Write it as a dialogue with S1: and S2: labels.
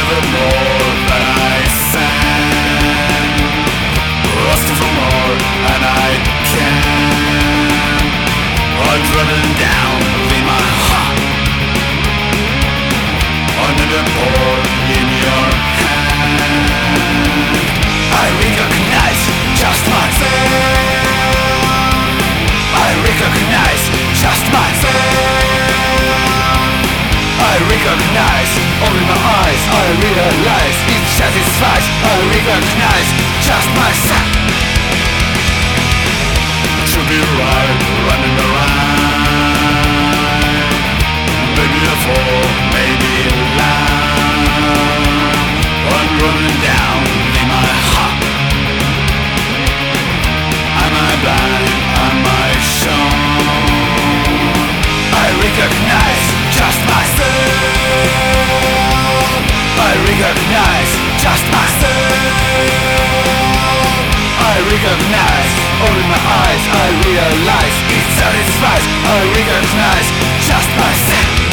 S1: never more than I sang. Asking for more and I can't. I'm running down in my heart. Another pour in your hand. I recognize just myself. I recognize just myself. I recognize all in my eyes. I realize it satisfies. I recognize just myself. To be right, running around. Maybe a fall, maybe a lie. I'm running down in my heart. Am I blind? Am I shown? I recognize just myself. I recognize just myself. I recognize all in my eyes. I realize it satisfies. I recognize just myself.